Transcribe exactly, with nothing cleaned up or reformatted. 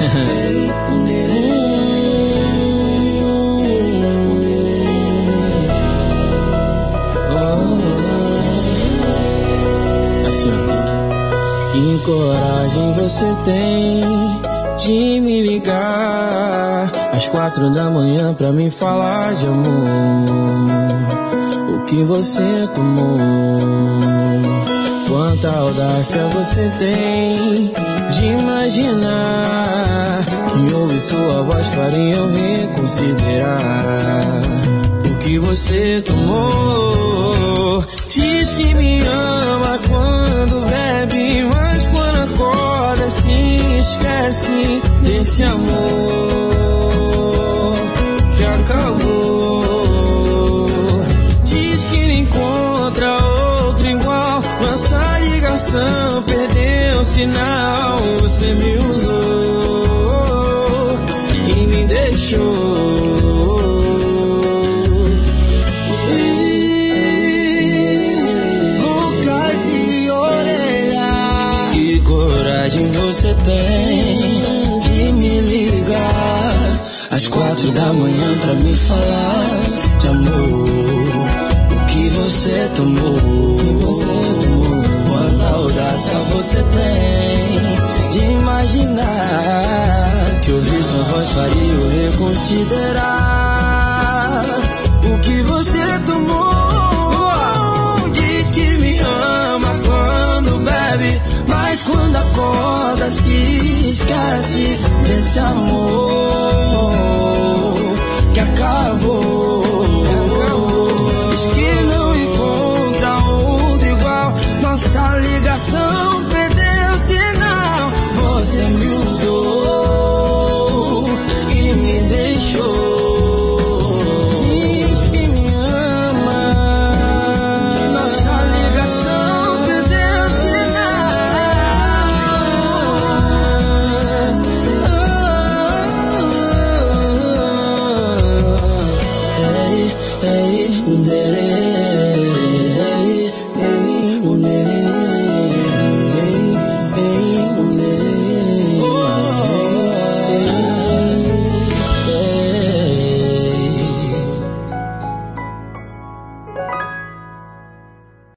Que coragem você tem de me ligar às quatro da manhã pra me falar de amor. O que você tomou? Quanta audácia você tem de imaginar que ouvir sua voz faria eu reconsiderar o que você tomou. Diz que me ama quando bebe, mas quando acorda se esquece desse amor que acabou. Diz que não encontra outro igual, nossa ligação perdeu o sinal. Você me usou e me deixou. Você tem de me ligar às quatro da manhã pra me falar de amor. O que você tomou? Quanta audácia você tem de imaginar que ouvir sua voz faria eu reconsiderar o que você tomou. Diz que me ama quando bebe, mas quando acorda se esquece desse amor